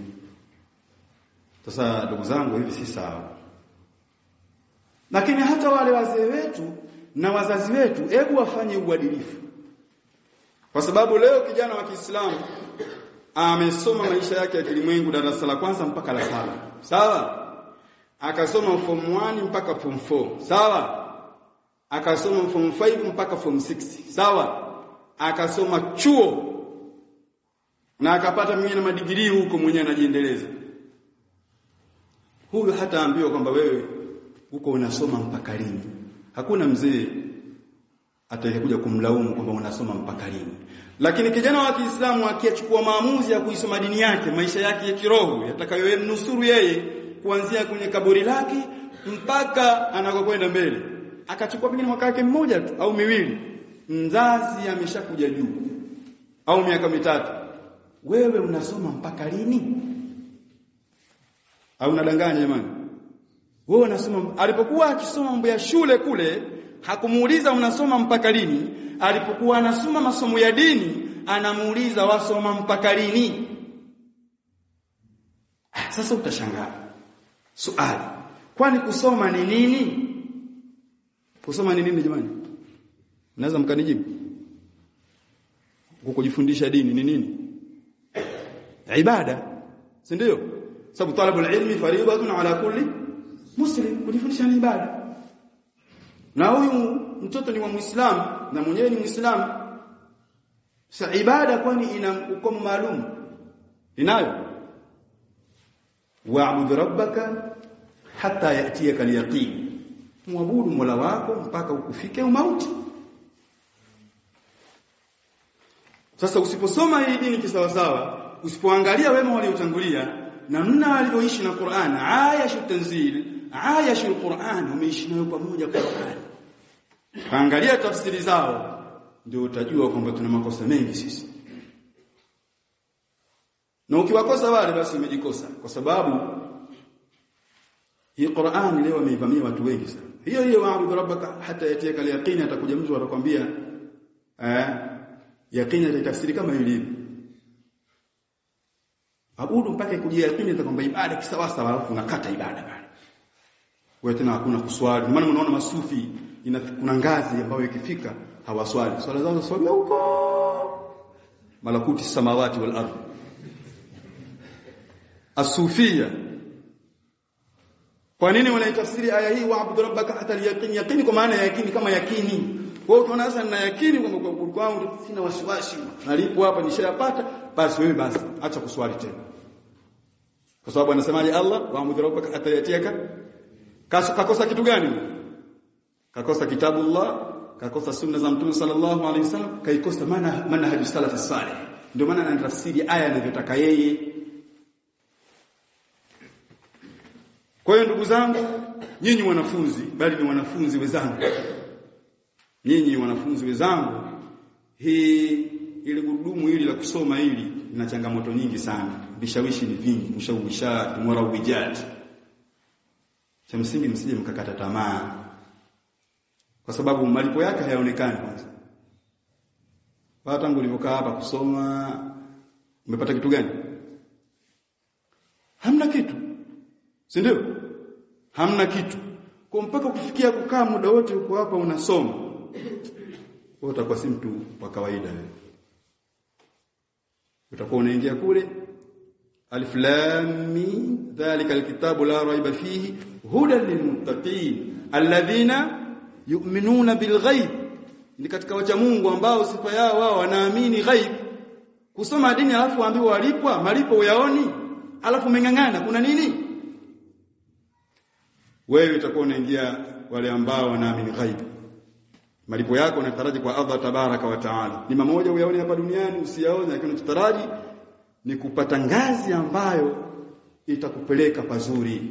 Sasa ndugu zangu, hivi si sawa. Lakini hata wale wazee wetu na wazazi wetu, hebu wafanye uadilifu. Kwa sababu leo kijana wa Kiislamu amesoma maisha yake ya kilimwengu darasa la kwanza mpaka la saba. Sawa? Akasoma form one mpaka form four. Sawa? Akasoma form five mpaka form six. Sawa? Akasoma chuo na akapata mwenyewe na madigrii huko, mwenyewe anajiendeleza. Huyu hata ambiwa kwamba wewe huko unasoma mpaka lini. Hakuna mzee atakuja kumlaumu kwamba unasoma mpaka lini. Lakini kijana wa Kiislamu akiachukua maamuzi ya kuisoma dini yake, maisha yake ya kiroho yatakayomnusuru yeye kuanzia kwenye kaburi lake mpaka anakokwenda mbele, akachukua pengine mwaka wake mmoja tu au miwili, mzazi ameshakuja juu, au miaka mitatu, wewe unasoma mpaka lini? Au unadanganya jamani? Wewe unasoma, alipokuwa akisoma mambo ya shule kule hakumuuliza unasoma mpaka lini. Alipokuwa anasoma masomo ya dini anamuuliza wasoma mpaka lini. Ah, sasa utashangaa. Swali, kwani kusoma ni nini? Kusoma ni nini jamani? Mnaweza mkanijibu? Kukujifundisha dini ni nini? Ibada. Si ndio? Sababu talabul ilmi fariidatun ala kulli muslim, kujifundisha ni ibada. Na huyu mtoto ni wa Muislamu na mwenyewe ni Muislamu. Sasa ibada kwani ina ukomo maalum? Inayo. Wa'bud rabbaka hatta yatiyaka al-yaqin. Muabudu Mola wako mpaka ukufike umauti. Sasa usiposoma hii dini kisawa sawa, usipoangalia wema waliotangulia namna walivyoishi na Qur'an, ayashu tanzil, ayashu Qur'an, wameishi nayo pamoja Qur'an. Angalia tafsiri zao ndio utajua kwamba tuna makosa mengi sisi. Na ukiwakosa wale basi umejikosa, kwa sababu hii Qur'an leo imeivamia watu wengi sana. Hiyo hiyo wa'bud rabbaka hata yatiyaka al-yaqin, atakuja mtu atakwambia eh yaqini itatafsiri kama ilivyo. Abudu mpaka kujia yaqini atakwambia ibada kisawa sawa, alafu unakata ibada pale. Wewe tena hakuna kuswali. Maana unaona masufi ina kuna ngazi ambayo ikifika hawaswali. Swala zao swali huko malakuti samawati wal ardh. Asufia. Kwa nini wanaitafsiri aya hii wa'bud rabbaka hata al-yaqin? Yaqini kwa maana ya yaqini kama yakini. Wewe ukiona sasa na yakini kwamba kwa kwangu sina wasiwasi, nalipo hapa nishayapata, basi wewe basi acha kuswali tena. Kwa sababu anasemaje Allah, wa'bud rabbaka hata yatiyaka? Kakosa kitu gani? Kakosa kitabu Allah, kakosa sunna za Mtume sallallahu alaihi wasallam, kaikosa maana manhaj salaf salih. Ndio maana anatafsiri aya anavyotaka yeye. Kwa hiyo ndugu zangu, nyinyi wanafunzi, bali ni wanafunzi wenzangu. Nyinyi wanafunzi wenzangu, hii ile gurudumu hili la kusoma hili lina changamoto nyingi sana. Vishawishi ni vingi, mshawisha murawijat. Cha msingi msije mkakata tamaa. Kwa sababu malipo yake hayaonekani kwanza. Baada tangu ulivyokaa hapa kusoma, umepata kitu gani? Hamna kitu. Si ndio? Hamna kitu. Kwa mpaka kufikia kukaa muda wote uko hapa unasoma, wewe utakuwa si mtu wa kawaida wewe. Utakuwa unaingia kule alif lam mim dhalika alkitabu la raiba fihi hudan lilmuttaqin alladhina yu'minuna bilghaib. Ni katika wacha Mungu ambao sifa yao wao wanaamini ghaib. Kusoma dini alafu waambiwa walipwa, malipo uyaoni, alafu umeng'ang'ana, kuna nini? Wewe utakuwa unaingia wale ambao wanaamini ghaib. Malipo yako unataraji kwa Allah tabaraka wa taala. Ni mmoja uyaone hapa duniani, usiyaone, lakini unataraji ni kupata ngazi ambayo itakupeleka pazuri.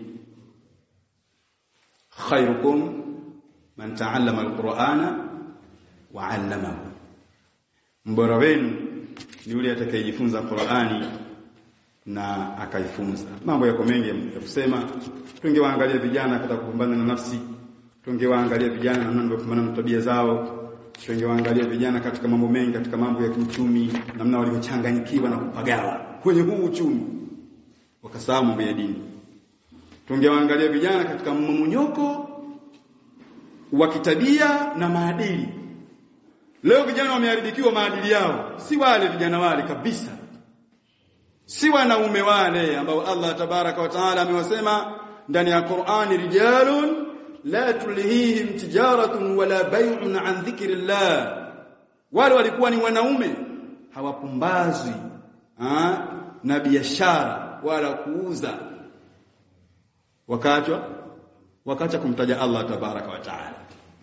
Khairukum man ta'allama al-Qur'ana wa 'allamahu. Mbora wenu ni yule atakayejifunza Qur'ani na akaifunza. Mambo yako mengi ya kusema. Tungewaangalia vijana katika kupambana na nafsi, tungewaangalia vijana namna kupambana na tabia zao, tungewaangalia vijana katika mambo mengi, katika mambo ya kiuchumi, namna walivyochanganyikiwa na kupagawa kwenye huu uchumi wakasahau mambo ya dini. Tungewaangalia vijana katika mmomonyoko wa kitabia na maadili. Leo vijana wameharibikiwa maadili yao, si wale vijana wale kabisa, si wanaume wale ambao Allah tabaraka wa taala amewasema ndani ya Qur'ani, rijalun la tulhihim tijaratun wala bay'un an dhikrillah. Wale walikuwa ni wanaume hawapumbazwi ha? na biashara wala kuuza, wakachwa wakacha kumtaja Allah tabaraka wa taala.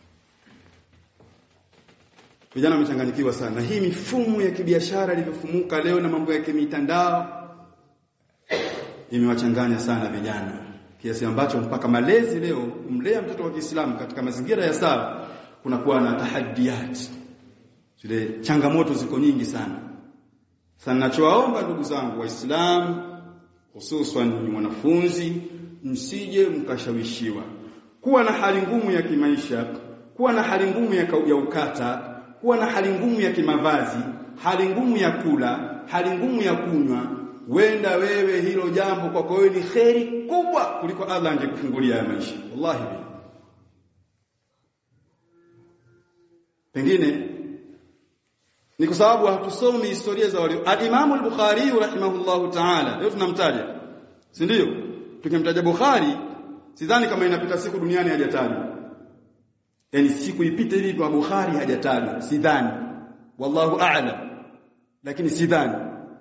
Vijana wamechanganyikiwa sana. Hii mifumo ya kibiashara iliyofumuka leo na mambo ya kimitandao imewachanganya sana vijana, kiasi ambacho mpaka malezi leo kumlea mtoto wa Kiislamu katika mazingira ya sawa kunakuwa na tahaddiyat. Zile changamoto ziko nyingi sana. Sasa ninachowaomba ndugu zangu Waislamu, hususan wanafunzi, msije mkashawishiwa kuwa na hali ngumu ya kimaisha, kuwa na hali ngumu ya, ya ukata, kuwa na hali ngumu ya kimavazi, hali ngumu ya kula, hali ngumu ya kunywa. Wenda wewe hilo jambo kwako wewe ni kheri kubwa kuliko Allah angekufungulia ya maisha. Wallahi. Pengine ni kwa sababu hatusomi historia za wale. Al-Imam al-Bukhari rahimahullahu ta'ala, leo tunamtaja, si ndio? Tukimtaja Bukhari, sidhani kama inapita siku duniani hajatajwa. Yaani siku ipite hivi kwa Bukhari hajatajwa, sidhani. Wallahu a'lam. Lakini sidhani.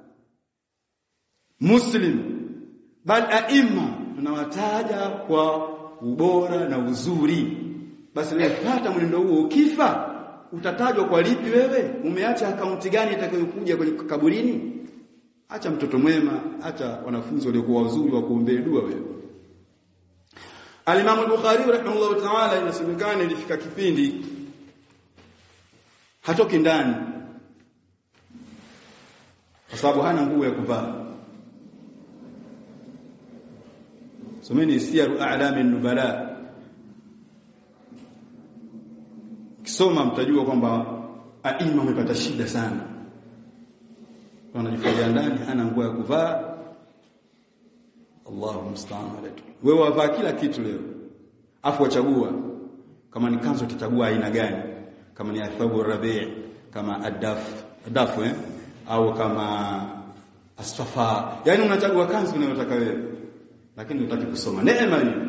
Muslim, bal aima tunawataja kwa ubora na uzuri. Basi wewe pata mwenendo huo, ukifa utatajwa kwa lipi wewe? Umeacha akaunti gani itakayokuja kwenye kaburini? Acha mtoto mwema, acha wanafunzi waliokuwa wazuri wa kuombea dua wewe. Al-Imam al-Bukhari rahimahullah ta'ala, inasemekana ilifika kipindi hatoki ndani kwa sababu hana nguo ya kuvaa. Someni Siyaru A'lami an-Nubala, kisoma mtajua kwamba aima amepata shida sana. Wanajifungia ndani, hana nguo ya kuvaa. Allahu musta'an alayhi. Wewe wavaa kila kitu leo, afu wachagua kama ni kanzu utachagua aina gani, kama ni athabu rabi', kama adaf adafu eh au kama asfafa. Yaani unachagua kanzu unayotaka wewe, lakini unataka kusoma. Neema hiyo,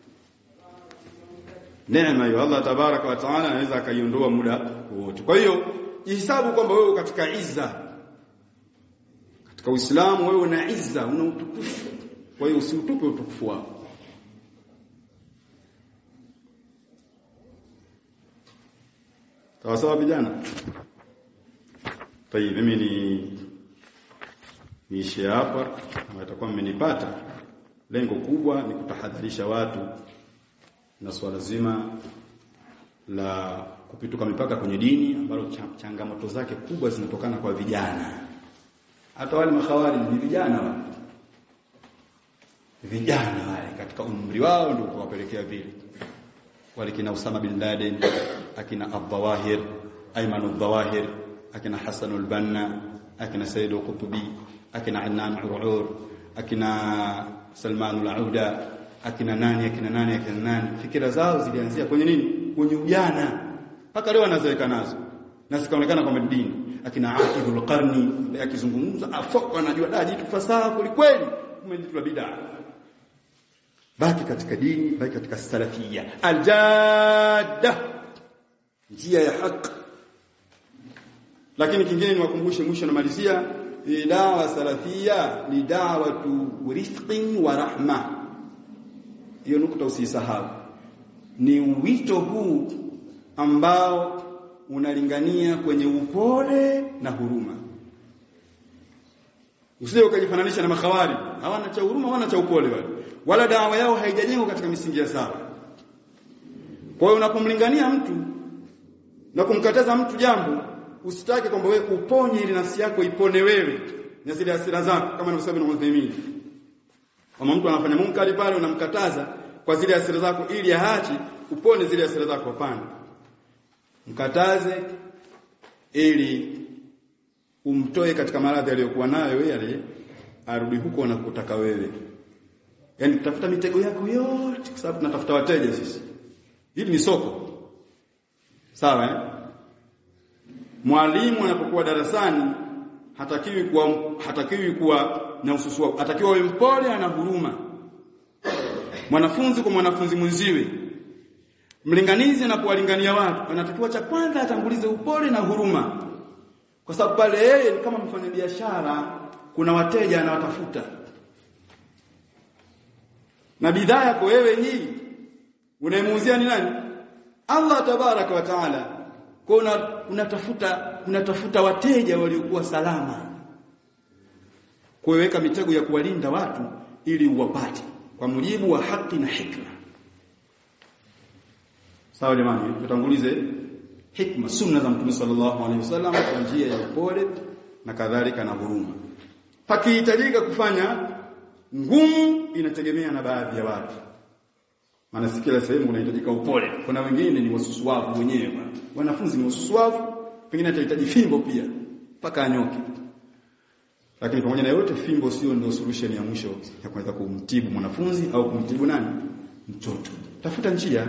neema hiyo Allah tabaraka wa taala anaweza akaiondoa muda wote. Kwa hiyo jihesabu kwamba wewe katika izza, katika Uislamu wewe una izza, una utukufu. Kwa hiyo usiutupe utukufu wako. Sawa sawa vijana. Tayeb, mimi ni niishi hapa, na itakuwa mmenipata. Lengo kubwa ni kutahadharisha watu na swala zima la kupituka mipaka kwenye dini, ambalo changamoto zake kubwa zinatokana kwa vijana. Hata wale makhawari ni vijana wale. Vijana wale katika umri wao ndio kuwapelekea vile. Wale kina Usama bin Laden, akina Abdawahir, Ayman al-Dawahir, akina Hassan al-Banna, akina Sayyid al-Qutbi, akina Annan al-Urur, akina Salman al-Auda, akina nani akina nani akina nani. Fikira zao zilianzia kwenye nini? Kwenye ujana. Mpaka leo anazoeka nazo. Na zikaonekana kama dini. Akina Aqidul Qarni akizungumza afoka anajua daji tu fasaha kweli, kumejitwa bid'a. Baki katika dini, baki katika salafia aljadda, njia ya haki. Lakini kingine ni wakumbushe, mwisho namalizia, dawa salafia ni da'watu rizqin wa rahma. Hiyo nukta usisahau. Ni wito huu ambao unalingania kwenye upole na huruma. Usije ukajifananisha na makhawari, hawana cha huruma, hawana cha upole wale. Wala dawa yao haijajengwa katika misingi ya sawa. Kwa hiyo unapomlingania mtu na kumkataza mtu jambo, usitake kwamba wewe uponye ili nafsi yako ipone wewe na zile hasira zako, kama anavyosema Ibn Uthaymeen. Kama mtu anafanya munkari pale, unamkataza kwa zile hasira zako ili aache, upone zile hasira zako. Hapana, mkataze ili umtoe katika maradhi aliyokuwa nayo wewe, yale arudi huko na kutaka wewe. Yaani tutafuta mitego yako yote, kwa sababu tunatafuta wateja sisi. Hili ni soko. Sawa eh? Mwalimu anapokuwa darasani hatakiwi kuwa hatakiwi kuwa na ususua, hatakiwa awe mpole na huruma. Mwanafunzi kwa mwanafunzi mwenziwe, mlinganizi anapowalingania watu, anatakiwa cha kwanza atangulize upole na huruma. Kwa sababu pale yeye kama mfanyabiashara, kuna wateja anawatafuta. Na bidhaa yako wewe hii unayemuuzia ni nani? Allah tabaraka wa taala. Kwa una, unatafuta unatafuta wateja waliokuwa salama. Kuweka mitego ya kuwalinda watu ili uwapate kwa mujibu wa haki na hikma. Sawa jamani, tutangulize hikma, sunna za Mtume sallallahu alaihi wasallam kwa njia ya upole na kadhalika na huruma. Pakihitajika kufanya ngumu inategemea na baadhi ya watu. Maana si kila sehemu unahitajika upole. Kuna wengine ni wasusuavu wenyewe bwana. Wanafunzi ni wasusuavu, pengine atahitaji fimbo pia mpaka anyoke. Lakini pamoja na yote fimbo sio ndio solution ya mwisho ya kuweza kumtibu mwanafunzi au kumtibu nani? Mtoto. Tafuta njia.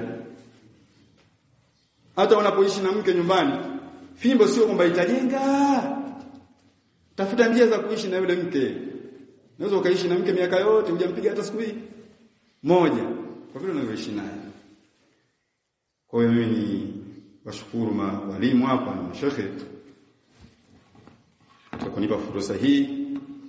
Hata unapoishi na mke nyumbani, fimbo sio kwamba itajenga. Tafuta njia za kuishi na yule mke. Unaweza ukaishi na mke miaka yote hujampiga hata siku hii moja kwa vile unavyoishi naye. Kwa hiyo mimi ni washukuru walimu hapa na mashehe kwa kunipa fursa hii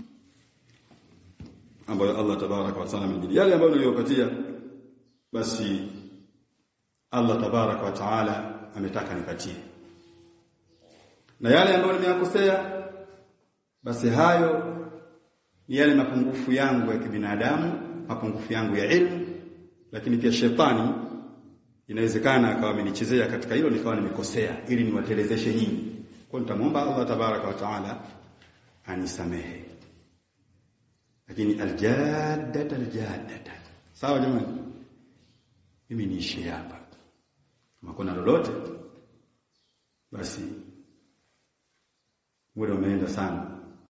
ambayo Allah tabaraka wa taala amenijalia. Yale ambayo niliyopatia basi Allah tabaraka wa taala ametaka nipatie. Na yale ambayo nimeyakosea basi hayo ni yale mapungufu yangu ya kibinadamu, mapungufu yangu ya ilmu, lakini pia shetani inawezekana akawa amenichezea katika hilo nikawa nimekosea ili niwatelezeshe nyinyi. Kwa nitamuomba Allah tabaraka wa taala anisamehe. Lakini aljaddata aljaddata. Sawa jamani? Mimi niishi hapa. Kama kuna lolote basi muda umeenda sana.